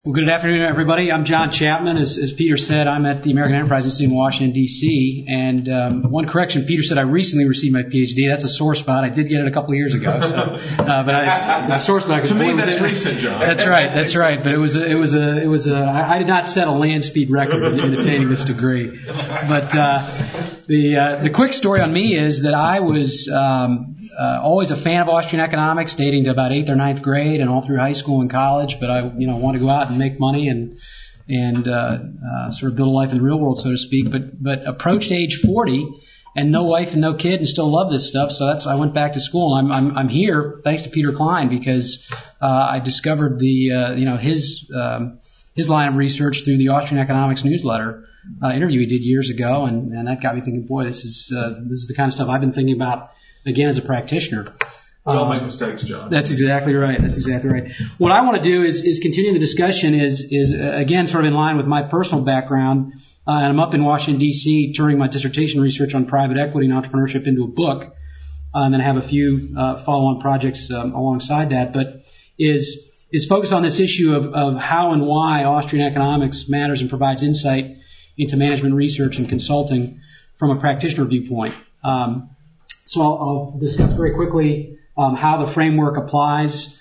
Well, good afternoon, everybody. I'm John Chapman. As Peter said, I'm at the American Enterprise Institute in Washington, D.C. And one correction, Peter said I recently received my Ph.D. That's a sore spot. I did get it a couple of years ago. So, but it's a sore spot. To me, that's recent, John. That's right. But I did not set a land speed record in attaining this degree. But the quick story on me is that I was always a fan of Austrian economics, dating to about 8th or 9th grade and all through high school and college. But I, wanted to go out and make money and sort of build a life in the real world, so to speak. But approached age 40 and no wife and no kid and still love this stuff. So I went back to school. And I'm here thanks to Peter Klein because I discovered his line of research through the Austrian Economics newsletter interview he did years ago, and that got me thinking, boy, this is the kind of stuff I've been thinking about again as a practitioner. We all make mistakes, John. That's exactly right. What I want to do is continue the discussion is again sort of in line with my personal background. And I'm up in Washington, D.C. turning my dissertation research on private equity and entrepreneurship into a book. And then I have a few follow-on projects alongside that. But is focused on this issue of how and why Austrian economics matters and provides insight into management research and consulting from a practitioner viewpoint. So I'll discuss very quickly how the framework applies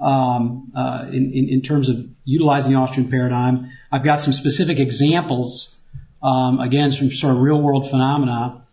in terms of utilizing the Austrian paradigm. I've got some specific examples, again, from sort of real-world phenomena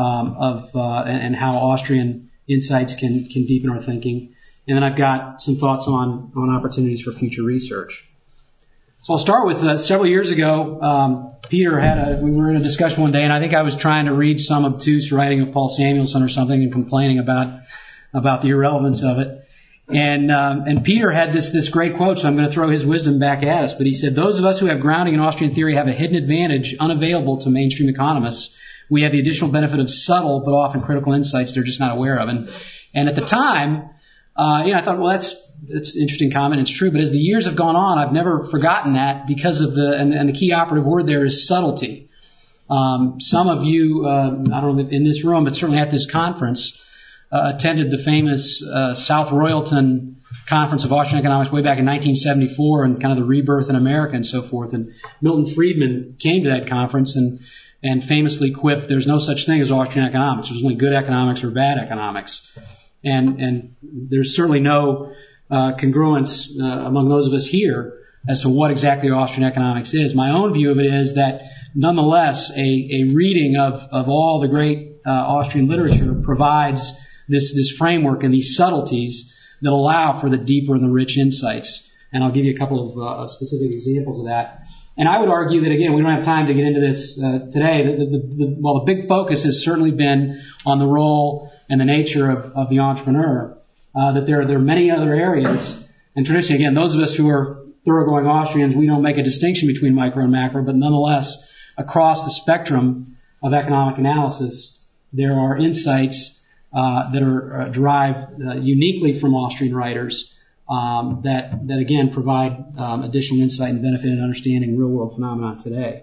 and how Austrian insights can deepen our thinking. And then I've got some thoughts on opportunities for future research. So I'll start with several years ago, Peter we were in a discussion one day, and I think I was trying to read some obtuse writing of Paul Samuelson or something and complaining about the irrelevance of it. And Peter had this great quote, so I'm going to throw his wisdom back at us. But he said, those of us who have grounding in Austrian theory have a hidden advantage unavailable to mainstream economists. We have the additional benefit of subtle but often critical insights they're just not aware of. And at the time, I thought, well, that's an interesting comment. It's true. But as the years have gone on, I've never forgotten that because of the key operative word there is subtlety. Some of you, I don't know if in this room, but certainly at this conference, attended the famous South Royalton Conference of Austrian Economics way back in 1974 and kind of the rebirth in America and so forth. And Milton Friedman came to that conference and famously quipped, there's no such thing as Austrian economics. There's only good economics or bad economics. And there's certainly no congruence among those of us here as to what exactly Austrian economics is. My own view of it is that nonetheless a reading of all the great Austrian literature provides this framework and these subtleties that allow for the deeper and the rich insights. And I'll give you a couple of specific examples of that. And I would argue that, again, we don't have time to get into this today. The big focus has certainly been on the role and the nature of the entrepreneur. That there are many other areas. And traditionally, again, those of us who are thoroughgoing Austrians, we don't make a distinction between micro and macro, but nonetheless, across the spectrum of economic analysis, there are insights that are derived uniquely from Austrian writers that again provide additional insight and benefit in understanding real-world phenomena today.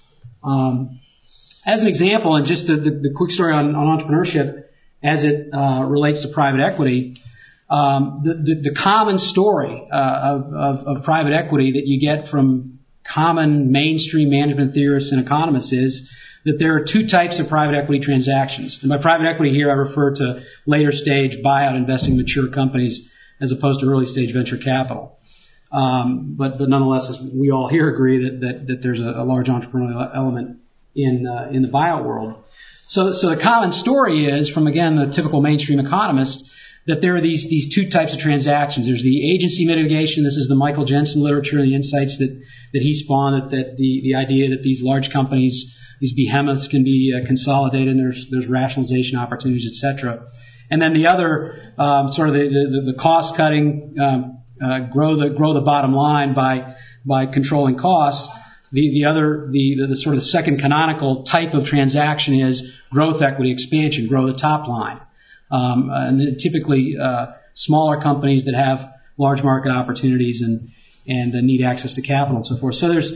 As an example, and just the quick story on entrepreneurship as it relates to private equity, the common story of private equity that you get from common mainstream management theorists and economists is that there are two types of private equity transactions. And by private equity here, I refer to later stage buyout investing in mature companies as opposed to early stage venture capital. But nonetheless, as we all here agree that there's a large entrepreneurial element in the buyout world. So the common story is, from again the typical mainstream economist, that there are these two types of transactions. There's the agency mitigation. This is the Michael Jensen literature and the insights that he spawned. That the idea that these large companies, these behemoths, can be consolidated, and there's rationalization opportunities, etc. And then the other sort of the cost cutting, grow the bottom line by controlling costs. The sort of second canonical type of transaction is growth equity expansion, grow the top line. And typically smaller companies that have large market opportunities and need access to capital and so forth. So there's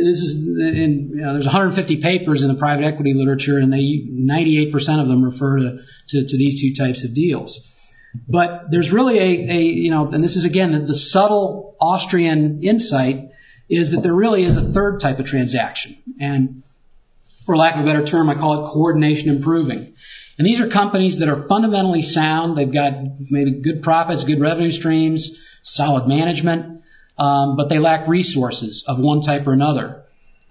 150 papers in the private equity literature, and 98% of them refer to these two types of deals. But there's really and this is again the subtle Austrian insight is that there really is a third type of transaction. And for lack of a better term, I call it coordination improving. And these are companies that are fundamentally sound. They've got maybe good profits, good revenue streams, solid management, but they lack resources of one type or another.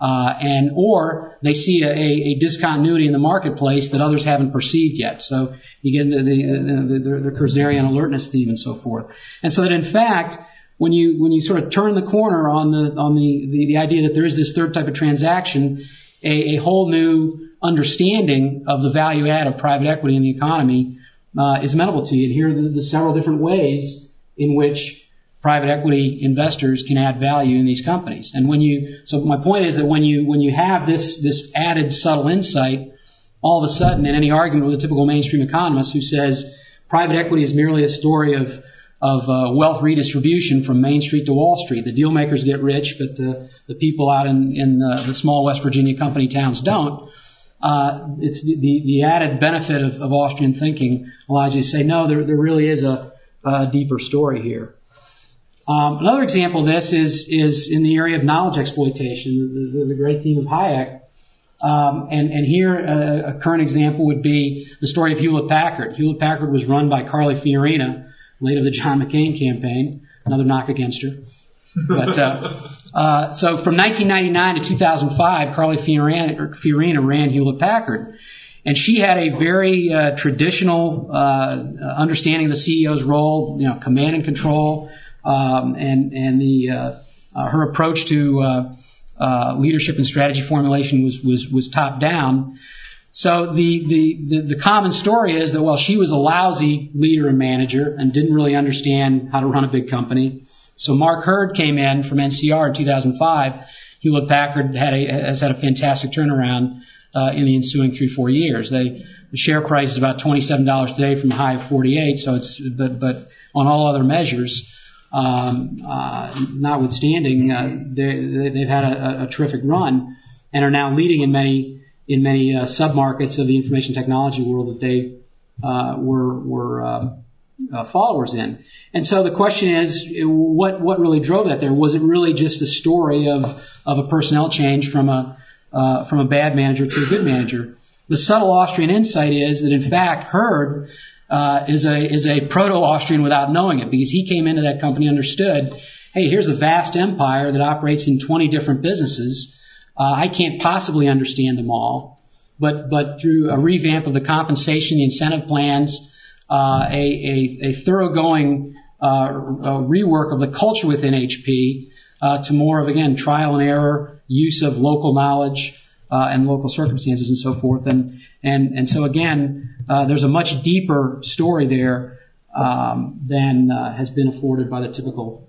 Or they see a discontinuity in the marketplace that others haven't perceived yet. So you get the Kurzerian alertness theme and so forth. And so that in fact, when you sort of turn the corner on the idea that there is this third type of transaction, a whole new understanding of the value add of private equity in the economy is amenable to you. And here are the several different ways in which private equity investors can add value in these companies. And so my point is that when you have this added subtle insight, all of a sudden in any argument with a typical mainstream economist who says private equity is merely a story of wealth redistribution from Main Street to Wall Street. The deal makers get rich, but the people out in the small West Virginia company towns don't. It's the added benefit of Austrian thinking allows you to say, no, there really is a deeper story here. Another example of this is in the area of knowledge exploitation, the great theme of Hayek. And here a current example would be the story of Hewlett-Packard. Hewlett-Packard was run by Carly Fiorina, late of the John McCain campaign. Another knock against her. But so from 1999 to 2005, Carly Fiorina ran Hewlett-Packard. And she had a very traditional understanding of the CEO's role, command and control, and her approach to leadership and strategy formulation was top down. So the common story is that while she was a lousy leader and manager and didn't really understand how to run a big company, so Mark Hurd came in from NCR in 2005. Hewlett-Packard has had a fantastic turnaround in the ensuing 3-4 years. The share price is about $27 today from a high of 48. So but on all other measures, notwithstanding, they've had a terrific run and are now leading in many sub-markets of the information technology world that they were followers in. And so the question is, what really drove that there? Was it really just a story of a personnel change from a bad manager to a good manager? The subtle Austrian insight is that in fact Hurd is a proto-Austrian without knowing it, because he came into that company, understood, hey, here's a vast empire that operates in 20 different businesses. I can't possibly understand them all, but through a revamp of the compensation, the incentive plans, a thoroughgoing rework of the culture within HP to more of, again, trial and error, use of local knowledge and local circumstances and so forth. And so again, there's a much deeper story there than has been afforded by the typical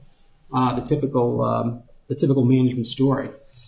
management story.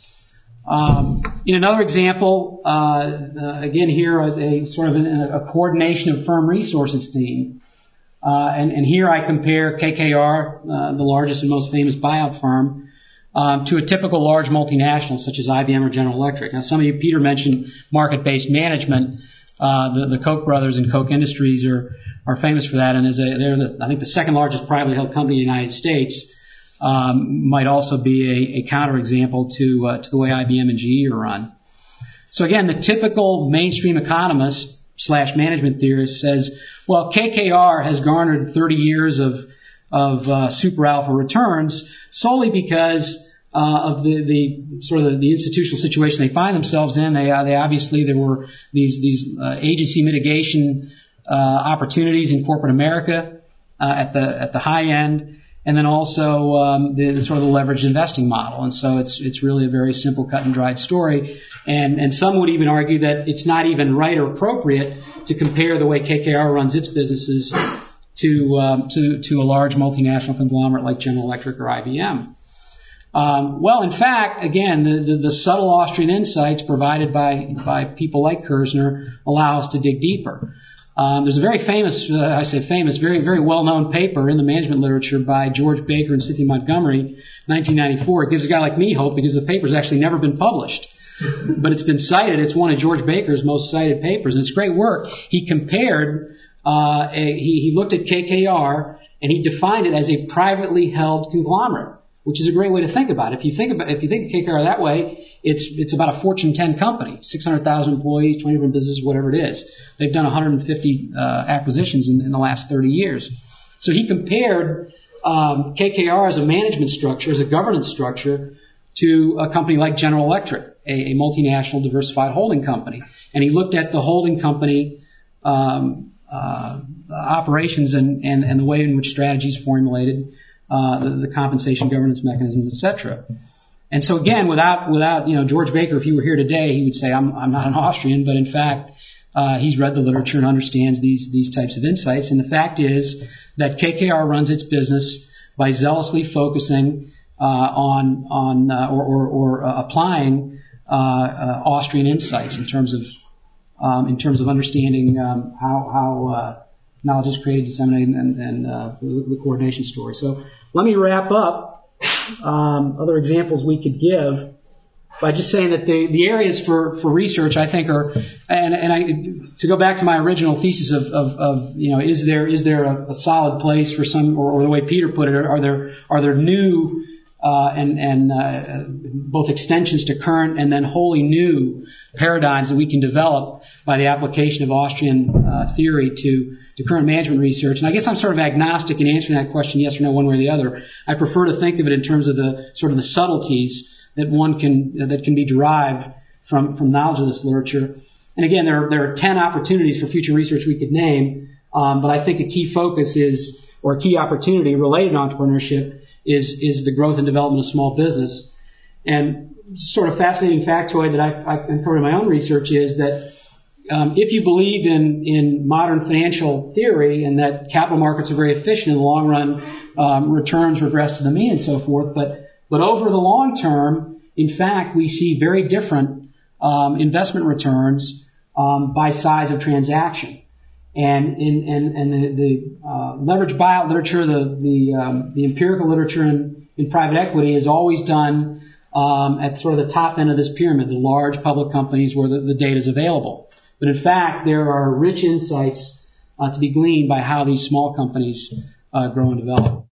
In another example, again here a sort of a coordination of firm resources theme, and here I compare KKR, the largest and most famous buyout firm, to a typical large multinational such as IBM or General Electric. Now, some of you, Peter mentioned market-based management. The Koch brothers and Koch Industries are famous for that, and they're I think the second largest privately held company in the United States. Might also be a counterexample to the way IBM and GE are run. So again, the typical mainstream economist / management theorist says, well, KKR has garnered 30 years of super alpha returns solely because of the sort of the institutional situation they find themselves in. They obviously, there were these agency mitigation opportunities in corporate America at the high end. And then also the sort of the leveraged investing model, and so it's really a very simple, cut and dried story. And some would even argue that it's not even right or appropriate to compare the way KKR runs its businesses to a large multinational conglomerate like General Electric or IBM. Well, in fact, again, the subtle Austrian insights provided by people like Kerzner allow us to dig deeper. There's a very famous, very, very well-known paper in the management literature by George Baker and Cynthia Montgomery, 1994. It gives a guy like me hope because the paper's actually never been published. But it's been cited. It's one of George Baker's most cited papers, and it's great work. He compared, he looked at KKR, and he defined it as a privately held conglomerate. which is a great way to think about it. If you think of KKR that way, it's about a Fortune 10 company, 600,000 employees, 20 different businesses, whatever it is. They've done 150 acquisitions in the last 30 years. So he compared KKR as a management structure, as a governance structure, to a company like General Electric, a multinational diversified holding company. And he looked at the holding company operations and the way in which strategies formulated, the compensation governance mechanisms, etc. And so again, without George Baker, if he were here today, he would say, I'm not an Austrian, but in fact, he's read the literature and understands these types of insights. And the fact is that KKR runs its business by zealously focusing on applying Austrian insights in terms of understanding how knowledge is created, disseminated, and the coordination story. So let me wrap up. Other examples we could give by just saying that the areas for research, I think, are, to go back to my original thesis of is there a solid place for some, or the way Peter put it, are there new both extensions to current and then wholly new paradigms that we can develop by the application of Austrian theory to current management research. And I guess I'm sort of agnostic in answering that question, yes or no, one way or the other. I prefer to think of it in terms of the subtleties that can be derived from knowledge of this literature. And again, there are 10 opportunities for future research we could name, but I think a key focus or a key opportunity related to entrepreneurship is the growth and development of small business. And sort of fascinating factoid that I've uncovered in my own research is that if you believe in modern financial theory and that capital markets are very efficient in the long run, returns regress to the mean and so forth, but over the long term, in fact, we see very different investment returns by size of transaction. And the leveraged buyout literature, the empirical literature in private equity is always done at sort of the top end of this pyramid, the large public companies where the data is available. But in fact, there are rich insights to be gleaned by how these small companies grow and develop.